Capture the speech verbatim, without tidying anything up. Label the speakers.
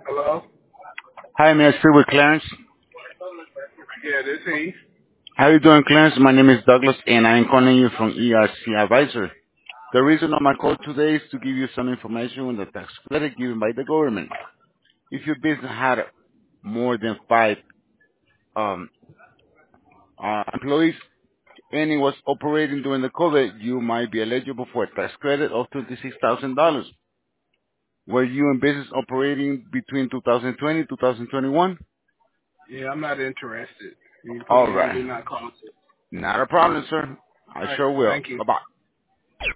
Speaker 1: Hello?
Speaker 2: Hi, may I speak with Clarence?
Speaker 1: Yeah, this he.
Speaker 2: How are you doing, Clarence? My name is Douglas, and I am calling you from E R C Advisor. The reason of my call today is to give you some information on the tax credit given by the government. If your business had more than five um, uh, employees and it was operating during the COVID, you might be eligible for a tax credit of twenty-six thousand dollars. Were you in business operating between two thousand twenty and two thousand twenty-one?
Speaker 1: Yeah, I'm not interested. You can put
Speaker 2: All
Speaker 1: me on
Speaker 2: right.
Speaker 1: Do Not Call.
Speaker 2: Not a problem, sir.
Speaker 1: All
Speaker 2: I
Speaker 1: right,
Speaker 2: sure will.
Speaker 1: thank you.
Speaker 2: Bye-bye.